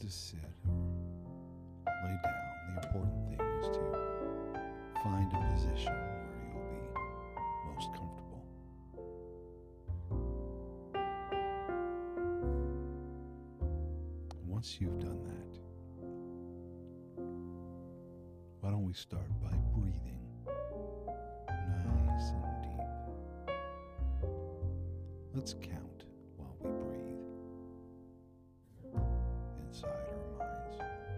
Just sit or lay down. The important thing is to find a position where you'll be most comfortable. Once you've done that, why don't we start by breathing nice and deep. Let's count while we breathe inside our minds.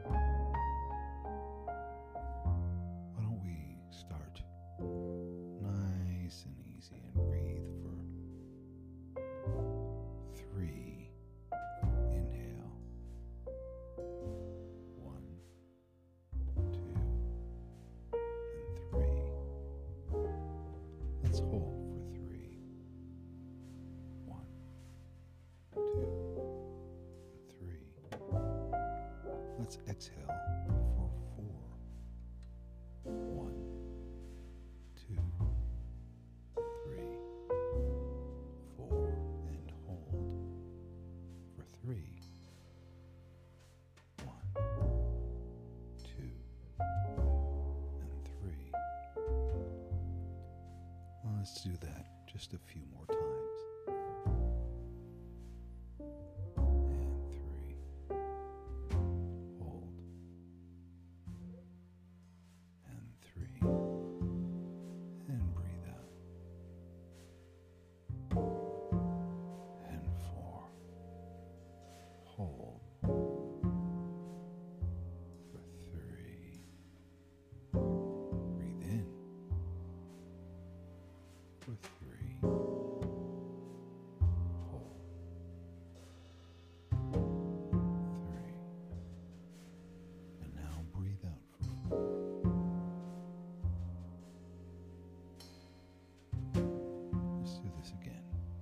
Why don't we start nice and easy and breathe for 3. Inhale. 1, 2, and 3. Let's hold for 3. 1, 2, and 3. Let's exhale for 4. 1, 2, 3, 4, and hold for 3. 1, 2, and 3. Let's do that just a few more times. And 3. Hold. And 3. And breathe out. And 4. Hold. For 3. Breathe in. For 3. Hold. 3. And now breathe out for 4. Let's do this again.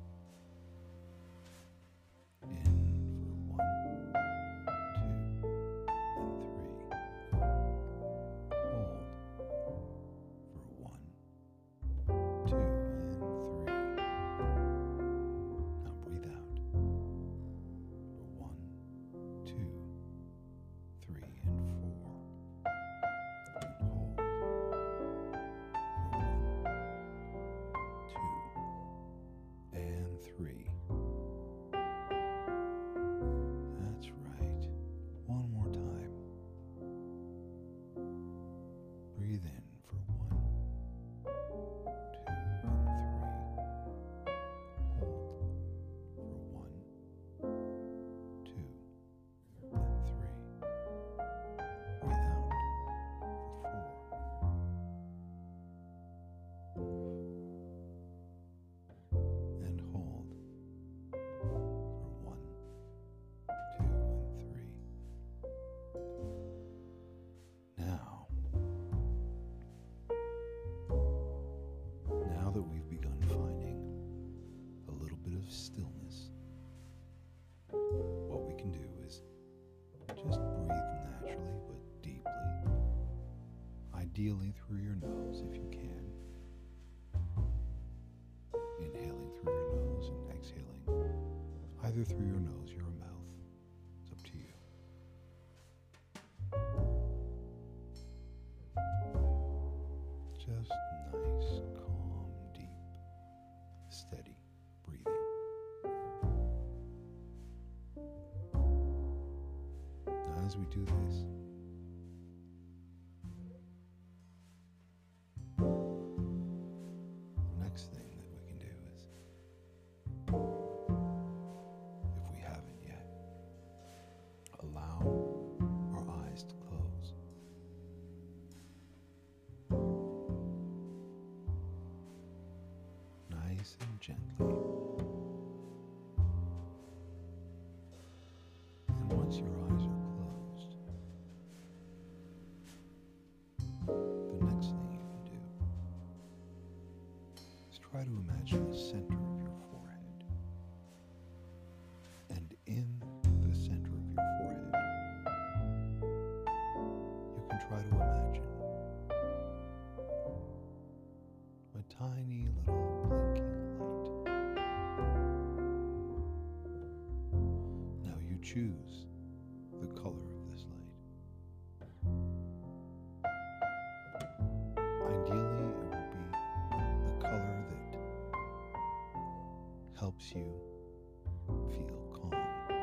In for 1, 2, and 3. Hold for 1, 2, and 3. Now breathe out for 1, 2, 3, and 4. And hold for 1, 2, and 3. That's right. One more time. Breathe in for 1, 2, and 3. Hold for 1, 2, and 3. Breathe out for 4. And hold for 1, 2, and 3. Now that we've begun finding a little bit of stillness, what we can do is just breathe naturally but deeply, ideally through your nose if you can. Inhaling through your nose and exhaling either through your nose or your mouth. It's up to you. Just nice, calm, deep, steady breathing. Now, as we do this, the next thing that we can do is, if we haven't yet, allow our eyes to close. Nice and gently. And once your eyes are closed, the next thing you can do is try to imagine the center of your forehead. And in the center of your forehead, you can try to imagine a tiny little blinking light. Now you choose the color Ideally, it will be a color that helps you feel calm.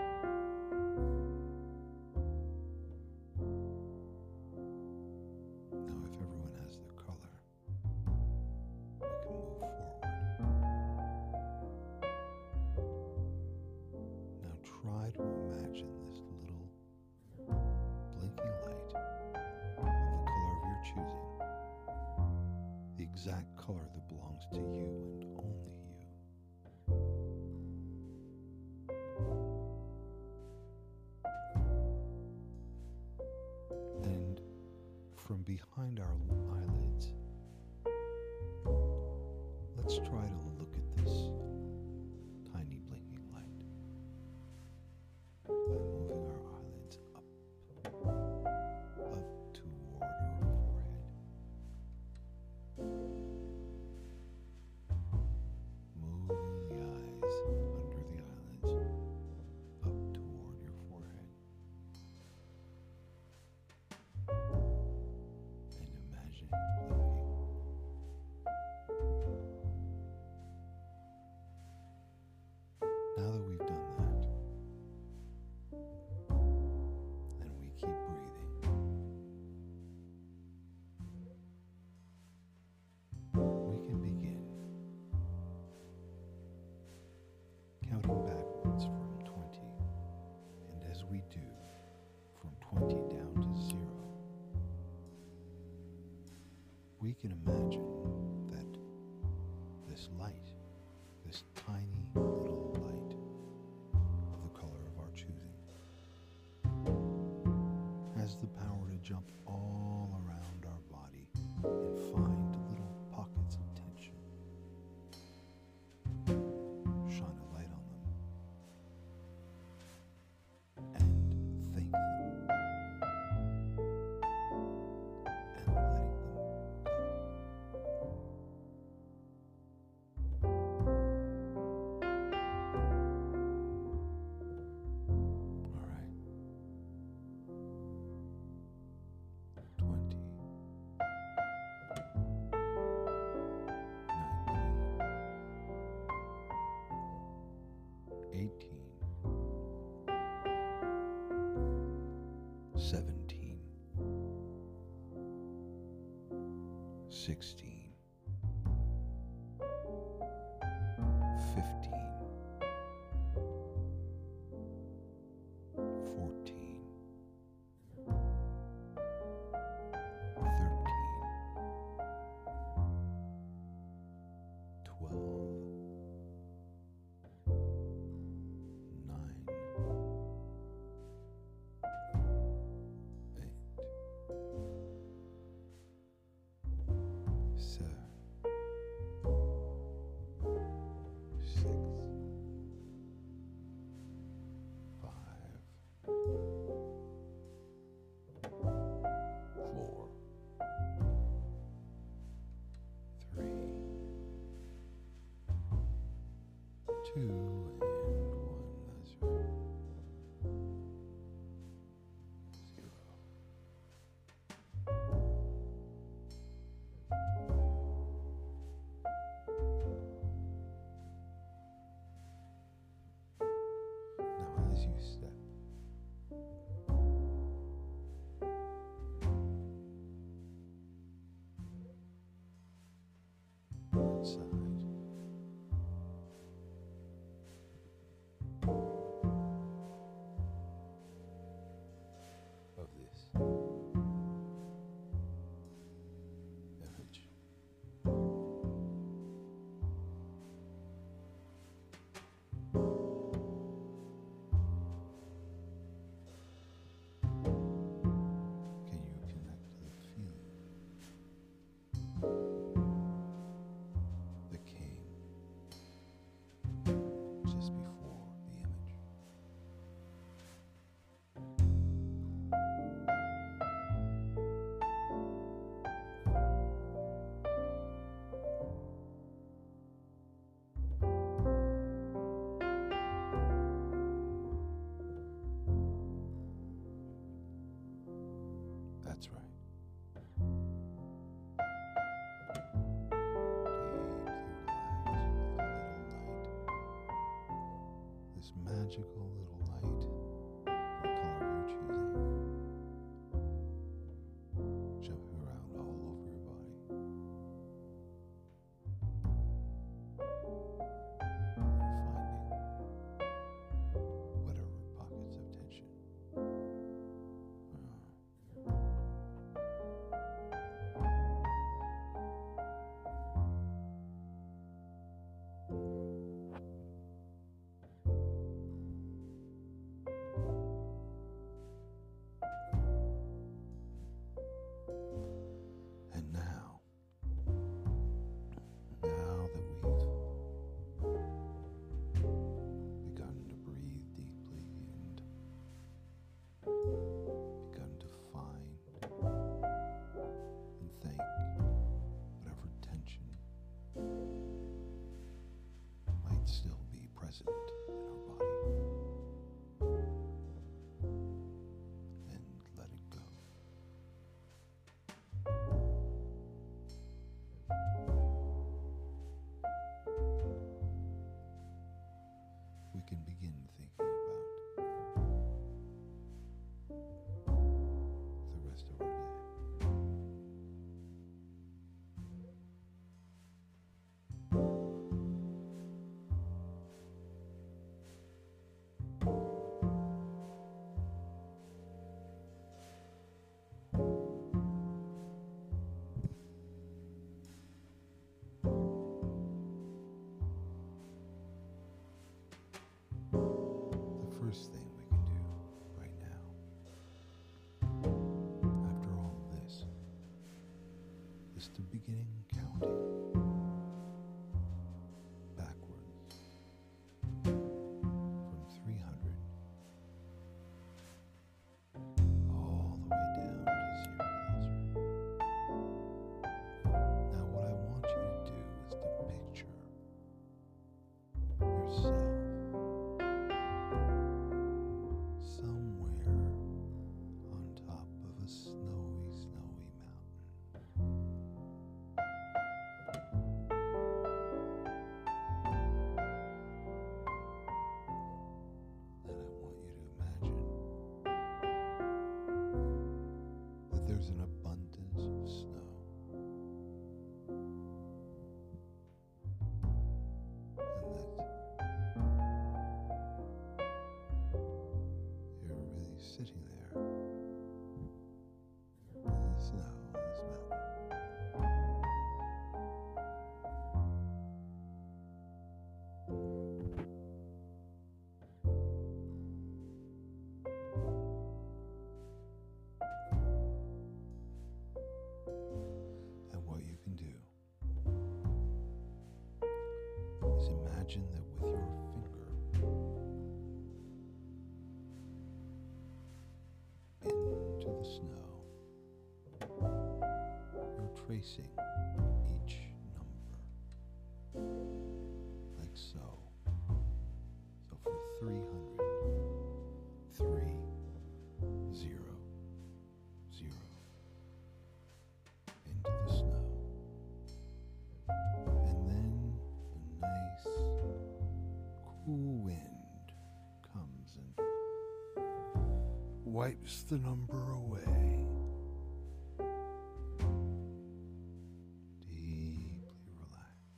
Now, if everyone has their color, we can move forward. Now try to imagine this little blinking light of the color of your choosing, the exact color that belongs to you and only you. And from behind our eyelids, let's try to look at this tiny blinking light by moving our eyelids up toward our forehead. Moving the eyes under the eyelids up toward your forehead. And imagine blinking. Now that we've done that, and we keep breathing, we can begin counting backwards from 20. And as we do, from 20 down to 0, we can imagine that this light, this tiny little light of the color of our choosing, has the power to jump all around our body and find little pockets of tension. Shine a light on them and thank them and letting them go. All right. 20, 19, 18, 17, 16, 15, 14, 13, 12, 9, 8, 7, 6, 5, 4, 3, 2, and 1. That's right. 0. Now, as you step inside, magical little light, the color of your choosing, jumping around all over your body. You're finding whatever pockets of tension. And now that we've begun to breathe deeply and begun to find and thank whatever tension might still be present in our body, and let it go. We can begin thinking about the rest of our day. The first thing we can do right now, after all of this, is to begin counting backwards from 300 all the way down to 0. Now what I want you to do is to picture yourself somewhere on top of a snowy, snowy mountain. And I want you to imagine that there's an abundance of snow. And that you're really sitting there in the snow on this mountain. And what you can do is imagine that with your finger into the snow, you're tracing each number like so. So for 300, 3, 0, 0 into the snow. And then a nice cool wind comes and wipes the number away. Deeply relax.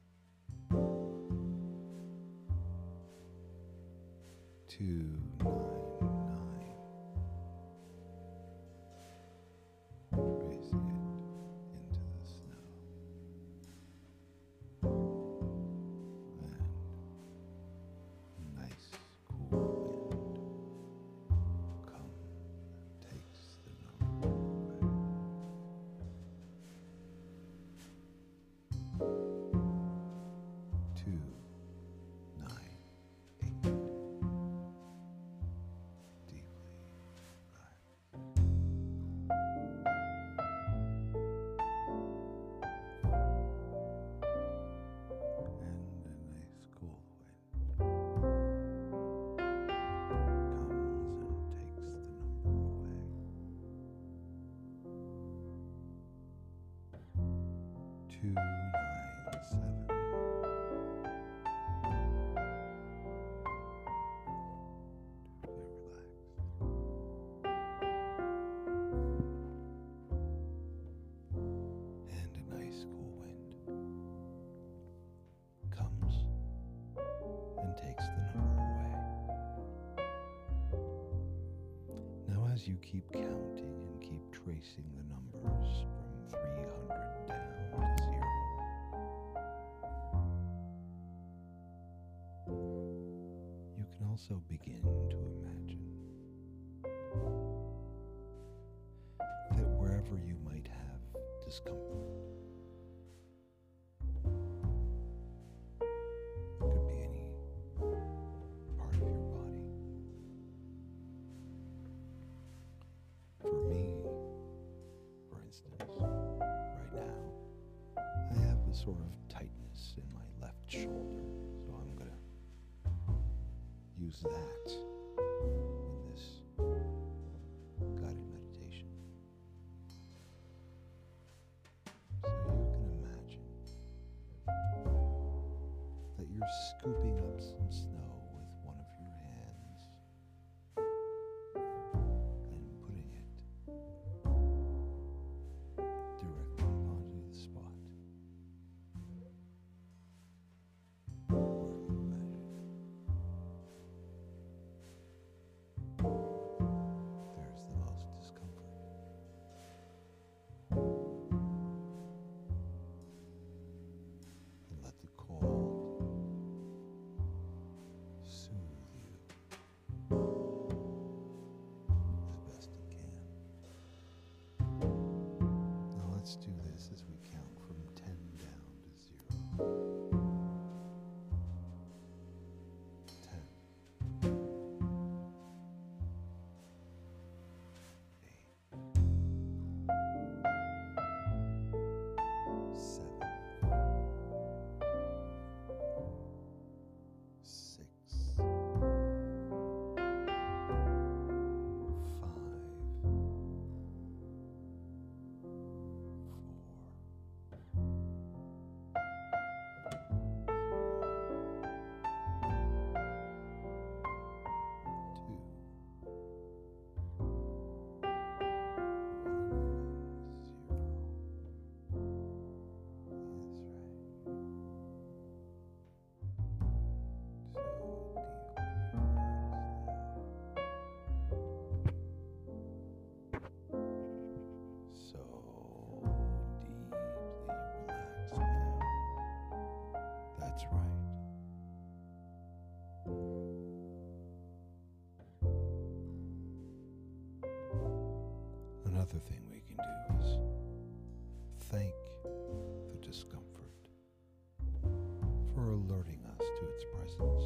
299. Tracing it into the snow. And a nice cool wind comes and takes the number away. 298. Deeply relax. And a nice cool wind comes and takes the number away. 297. as you keep counting and keep tracing the numbers from 300 down to 0, you can also begin to imagine that wherever you might have discomfort, could be any part of your body. For me, for instance, right now, I have a sort of tightness in my left shoulder, so I'm going to use that in this guided meditation. So you can imagine that you're scooping up some snow with one of your hands and putting it directly onto the spot where you measured. There's the most discomfort. And let the cold soothe you as best it can. Now let's do this as we count from 10 down to 0. 10. 7, 6, 5, 4, 3, 2, 1. So deeply relaxed now. That's right. Another thing we can do is thank the discomfort for alerting us to its presence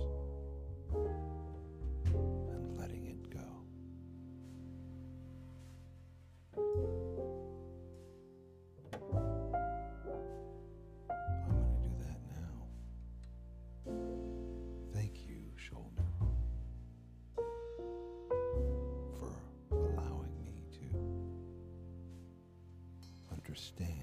and letting it go. I'm going to do that now. Thank you, shoulder, for allowing me to understand